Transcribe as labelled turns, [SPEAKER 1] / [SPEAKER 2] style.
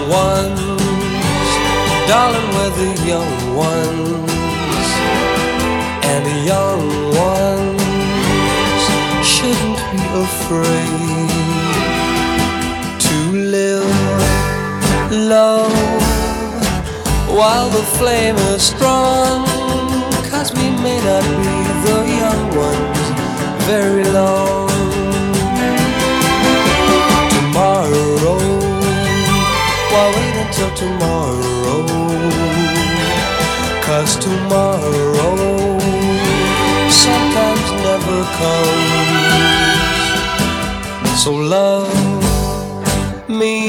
[SPEAKER 1] ones, darling, we're the young ones, and the young ones shouldn't be afraid to live low while the flame is strong, 'cause we may not be the young ones very long. Tomorrow, why wait until tomorrow? 'Cause tomorrow sometimes never comes. So love me